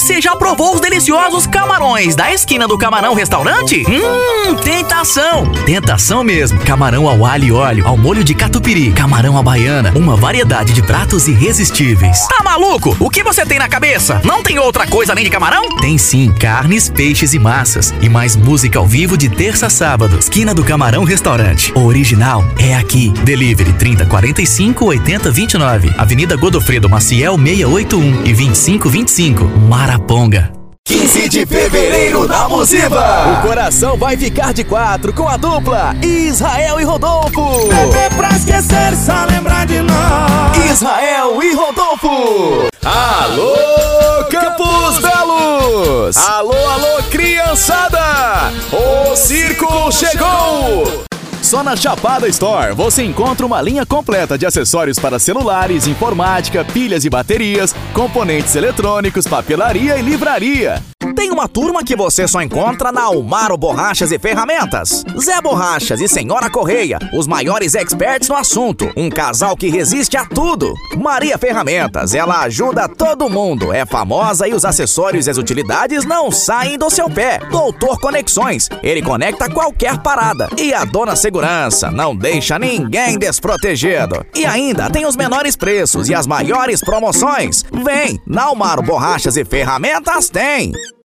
Você já provou os deliciosos camarões da esquina do Camarão Restaurante? Tentação! Tentação mesmo. Camarão ao alho e óleo, ao molho de catupiry, camarão à baiana, uma variedade de pratos irresistíveis. Tá maluco? O que você tem na cabeça? Não tem outra coisa além de camarão? Tem sim, carnes, peixes e massas. E mais música ao vivo de terça a sábado. Esquina do Camarão Restaurante. O original é aqui. Delivery 3045 8029. Avenida Godofredo Maciel 681 e 2525. Maraponga. 15 de fevereiro na Musiva. O coração vai ficar de quatro com a dupla Israel e Rodolfo. Beber pra esquecer, só lembrar de nós. Israel e Rodolfo. Alô, Campos Belos. Alô, criançada. O circo chegou. Só na Chapada Store você encontra uma linha completa de acessórios para celulares, informática, pilhas e baterias, componentes eletrônicos, papelaria e livraria. Tem uma turma que você só encontra na Almaro Borrachas e Ferramentas. Zé Borrachas e Senhora Correia, os maiores experts no assunto. Um casal que resiste a tudo. Maria Ferramentas, ela ajuda todo mundo. É famosa e os acessórios e as utilidades não saem do seu pé. Doutor Conexões, ele conecta qualquer parada. E a Dona Segurança, não deixa ninguém desprotegido. E ainda tem os menores preços e as maiores promoções. Vem, na Almaro Borrachas e Ferramentas tem.